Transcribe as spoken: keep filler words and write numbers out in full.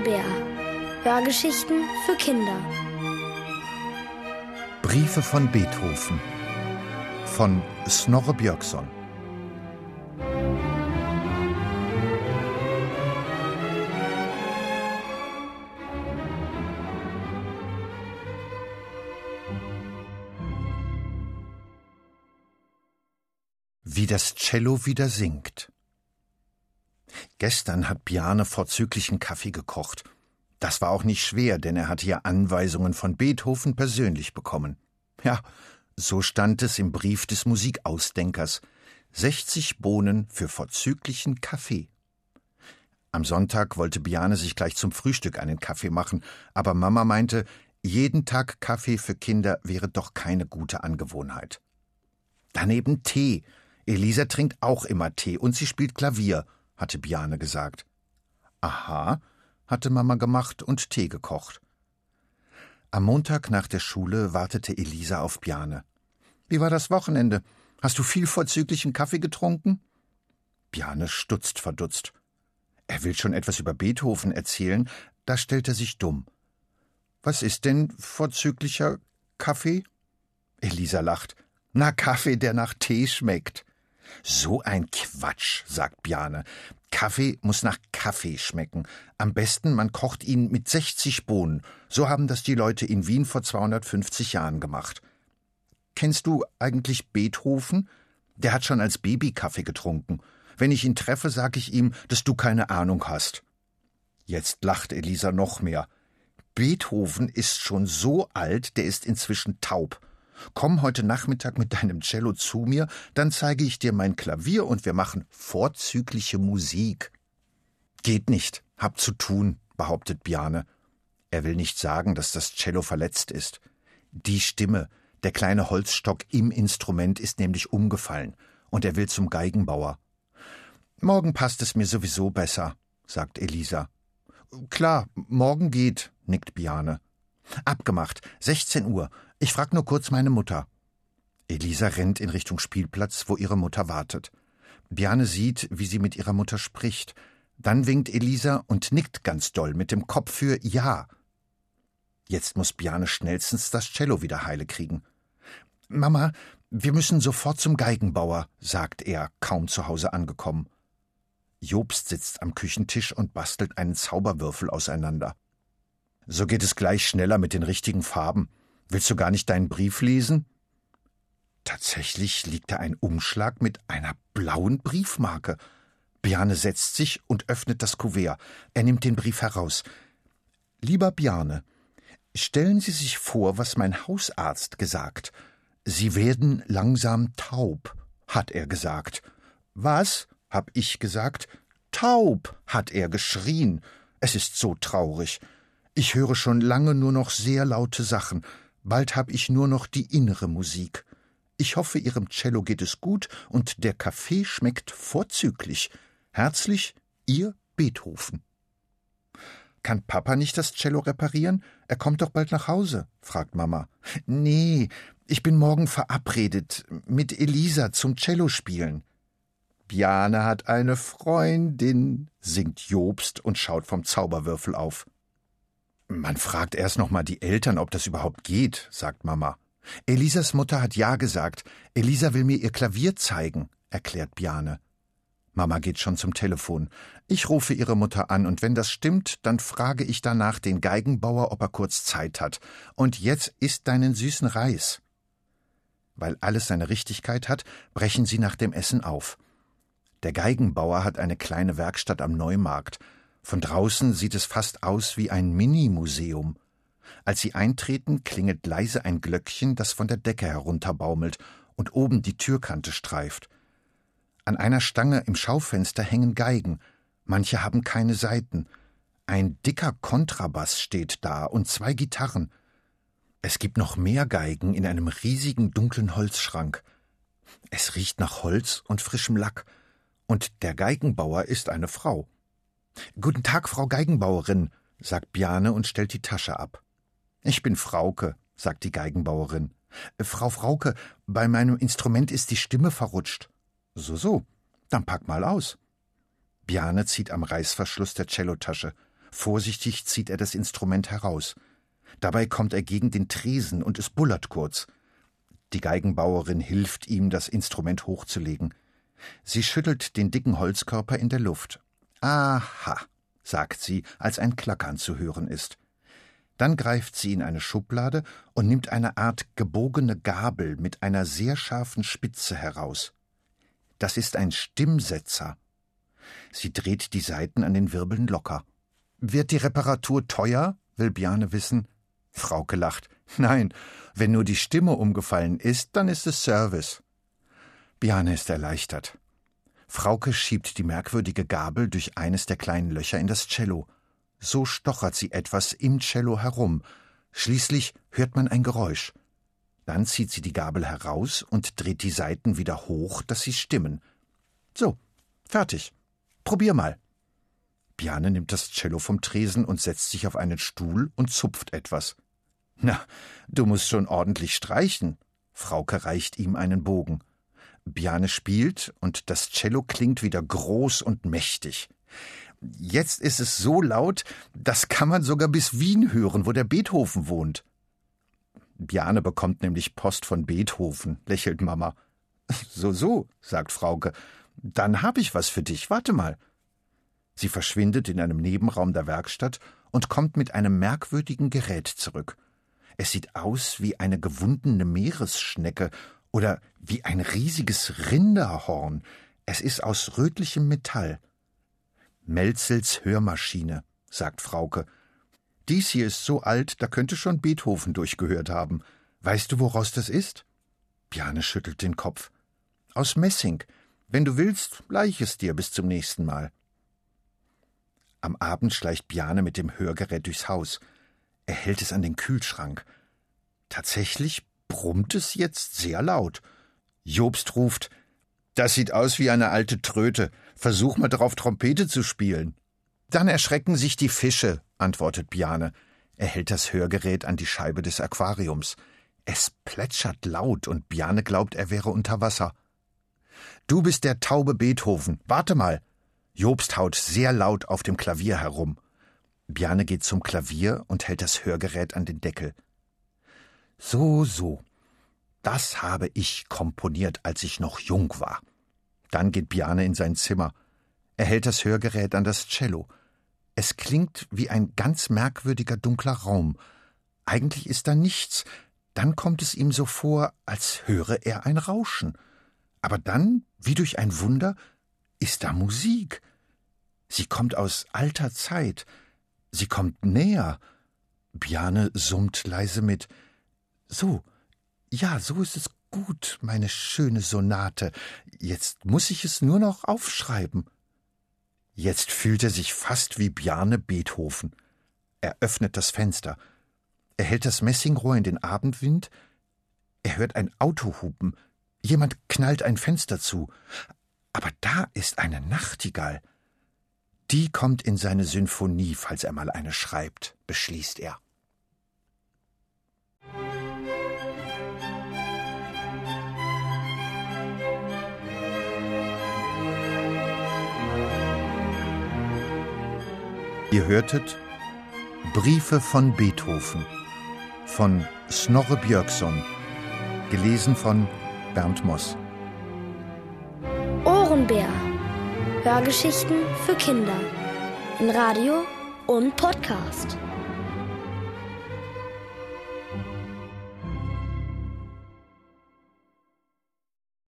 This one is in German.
ein Bär. Hörgeschichten für Kinder. Briefe von Beethoven von Snorre Björkson. Wie das Cello wieder singt. Gestern hat Bjarne vorzüglichen Kaffee gekocht. Das war auch nicht schwer, denn er hatte ja Anweisungen von Beethoven persönlich bekommen. Ja, so stand es im Brief des Musikausdenkers. sechzig Bohnen für vorzüglichen Kaffee. Am Sonntag wollte Bjarne sich gleich zum Frühstück einen Kaffee machen, aber Mama meinte, jeden Tag Kaffee für Kinder wäre doch keine gute Angewohnheit. Daneben Tee. Elisa trinkt auch immer Tee und sie spielt Klavier, hatte Bjarne gesagt. Aha, hatte Mama gemacht und Tee gekocht. Am Montag nach der Schule wartete Elisa auf Bjarne. Wie war das Wochenende? Hast du viel vorzüglichen Kaffee getrunken? Bjarne stutzt verdutzt. Er will schon etwas über Beethoven erzählen, da stellt er sich dumm. Was ist denn vorzüglicher Kaffee? Elisa lacht. Na, Kaffee, der nach Tee schmeckt. So ein Quatsch, sagt Bjarne. Kaffee muss nach Kaffee schmecken. Am besten, man kocht ihn mit sechzig Bohnen. So haben das die Leute in Wien vor zweihundertfünfzig Jahren gemacht. Kennst du eigentlich Beethoven? Der hat schon als Baby Kaffee getrunken. Wenn ich ihn treffe, sage ich ihm, dass du keine Ahnung hast. Jetzt lacht Elisa noch mehr. Beethoven ist schon so alt, der ist inzwischen taub. Komm heute Nachmittag mit deinem Cello zu mir, dann zeige ich dir mein Klavier und wir machen vorzügliche Musik. Geht nicht, hab zu tun, behauptet Bjarne. Er will nicht sagen, dass das Cello verletzt ist. Die Stimme, der kleine Holzstock im Instrument ist nämlich umgefallen und er will zum Geigenbauer. Morgen passt es mir sowieso besser, sagt Elisa. Klar, morgen geht, nickt Bjarne. Abgemacht, sechzehn Uhr. Ich frag nur kurz meine Mutter. Elisa rennt in Richtung Spielplatz, wo ihre Mutter wartet. Bjarne sieht, wie sie mit ihrer Mutter spricht. Dann winkt Elisa und nickt ganz doll mit dem Kopf für Ja. Jetzt muss Bjarne schnellstens das Cello wieder heile kriegen. Mama, wir müssen sofort zum Geigenbauer, sagt er, kaum zu Hause angekommen. Jobst sitzt am Küchentisch und bastelt einen Zauberwürfel auseinander. So geht es gleich schneller mit den richtigen Farben. Willst du gar nicht deinen Brief lesen? Tatsächlich liegt da ein Umschlag mit einer blauen Briefmarke. Bjarne setzt sich und öffnet das Kuvert. Er nimmt den Brief heraus. Lieber Bjarne, stellen Sie sich vor, was mein Hausarzt gesagt. Sie werden langsam taub, hat er gesagt. Was? Hab ich gesagt. Taub, hat er geschrien. Es ist so traurig. Ich höre schon lange nur noch sehr laute Sachen. Bald habe ich nur noch die innere Musik. Ich hoffe, Ihrem Cello geht es gut und der Kaffee schmeckt vorzüglich. Herzlich, Ihr Beethoven. Kann Papa nicht das Cello reparieren? Er kommt doch bald nach Hause, fragt Mama. Nee, ich bin morgen verabredet mit Elisa zum Cello spielen. Bjarne hat eine Freundin, singt Jobst und schaut vom Zauberwürfel auf. Man fragt erst noch mal die Eltern, ob das überhaupt geht, sagt Mama. Elisas Mutter hat ja gesagt. Elisa will mir ihr Klavier zeigen, erklärt Bjarne. Mama geht schon zum Telefon. Ich rufe ihre Mutter an und wenn das stimmt, dann frage ich danach den Geigenbauer, ob er kurz Zeit hat. Und jetzt isst deinen süßen Reis. Weil alles seine Richtigkeit hat, brechen sie nach dem Essen auf. Der Geigenbauer hat eine kleine Werkstatt am Neumarkt. Von draußen sieht es fast aus wie ein Mini-Museum. Als sie eintreten, klingelt leise ein Glöckchen, das von der Decke herunterbaumelt und oben die Türkante streift. An einer Stange im Schaufenster hängen Geigen. Manche haben keine Saiten. Ein dicker Kontrabass steht da und zwei Gitarren. Es gibt noch mehr Geigen in einem riesigen dunklen Holzschrank. Es riecht nach Holz und frischem Lack. Und der Geigenbauer ist eine Frau. »Guten Tag, Frau Geigenbauerin«, sagt Bjarne und stellt die Tasche ab. »Ich bin Frauke«, sagt die Geigenbauerin. »Frau Frauke, bei meinem Instrument ist die Stimme verrutscht.« »So, so, dann pack mal aus.« Bjarne zieht am Reißverschluss der Cellotasche. Vorsichtig zieht er das Instrument heraus. Dabei kommt er gegen den Tresen und es bullert kurz. Die Geigenbauerin hilft ihm, das Instrument hochzulegen. Sie schüttelt den dicken Holzkörper in der Luft. »Aha«, sagt sie, als ein Klackern zu hören ist. Dann greift sie in eine Schublade und nimmt eine Art gebogene Gabel mit einer sehr scharfen Spitze heraus. Das ist ein Stimmsetzer. Sie dreht die Saiten an den Wirbeln locker. »Wird die Reparatur teuer?« will Bjarne wissen. Frauke lacht. »Nein, wenn nur die Stimme umgefallen ist, dann ist es Service.« Bjarne ist erleichtert. Frauke schiebt die merkwürdige Gabel durch eines der kleinen Löcher in das Cello. So stochert sie etwas im Cello herum. Schließlich hört man ein Geräusch. Dann zieht sie die Gabel heraus und dreht die Saiten wieder hoch, dass sie stimmen. »So, fertig. Probier mal.« Bjarne nimmt das Cello vom Tresen und setzt sich auf einen Stuhl und zupft etwas. »Na, du musst schon ordentlich streichen.« Frauke reicht ihm einen Bogen. Bjarne spielt und das Cello klingt wieder groß und mächtig. Jetzt ist es so laut, das kann man sogar bis Wien hören, wo der Beethoven wohnt. Bjarne bekommt nämlich Post von Beethoven, lächelt Mama. So, so, sagt Frauke, dann hab ich was für dich, warte mal. Sie verschwindet in einem Nebenraum der Werkstatt und kommt mit einem merkwürdigen Gerät zurück. Es sieht aus wie eine gewundene Meeresschnecke oder wie ein riesiges Rinderhorn. Es ist aus rötlichem Metall. »Melzels Hörmaschine«, sagt Frauke. »Dies hier ist so alt, da könnte schon Beethoven durchgehört haben. Weißt du, woraus das ist?« Bjarne schüttelt den Kopf. »Aus Messing. Wenn du willst, leih ich es dir bis zum nächsten Mal.« Am Abend schleicht Bjarne mit dem Hörgerät durchs Haus. Er hält es an den Kühlschrank. Tatsächlich brummt es jetzt sehr laut. Jobst ruft, »Das sieht aus wie eine alte Tröte. Versuch mal drauf Trompete zu spielen.« »Dann erschrecken sich die Fische«, antwortet Bjarne. Er hält das Hörgerät an die Scheibe des Aquariums. Es plätschert laut und Bjarne glaubt, er wäre unter Wasser. »Du bist der taube Beethoven. Warte mal.« Jobst haut sehr laut auf dem Klavier herum. Bjarne geht zum Klavier und hält das Hörgerät an den Deckel. »So, so. Das habe ich komponiert, als ich noch jung war.« Dann geht Bjarne in sein Zimmer. Er hält das Hörgerät an das Cello. Es klingt wie ein ganz merkwürdiger dunkler Raum. Eigentlich ist da nichts. Dann kommt es ihm so vor, als höre er ein Rauschen. Aber dann, wie durch ein Wunder, ist da Musik. Sie kommt aus alter Zeit. Sie kommt näher. Bjarne summt leise mit. »So, ja, so ist es gut, meine schöne Sonate. Jetzt muss ich es nur noch aufschreiben.« Jetzt fühlt er sich fast wie Bjarne Beethoven. Er öffnet das Fenster. Er hält das Messingrohr in den Abendwind. Er hört ein Auto hupen. Jemand knallt ein Fenster zu. Aber da ist eine Nachtigall. Die kommt in seine Sinfonie, falls er mal eine schreibt, beschließt er. Ihr hörtet Briefe von Beethoven von Snorre Björkson, gelesen von Bernd Moss. Ohrenbär. Hörgeschichten für Kinder in Radio und Podcast.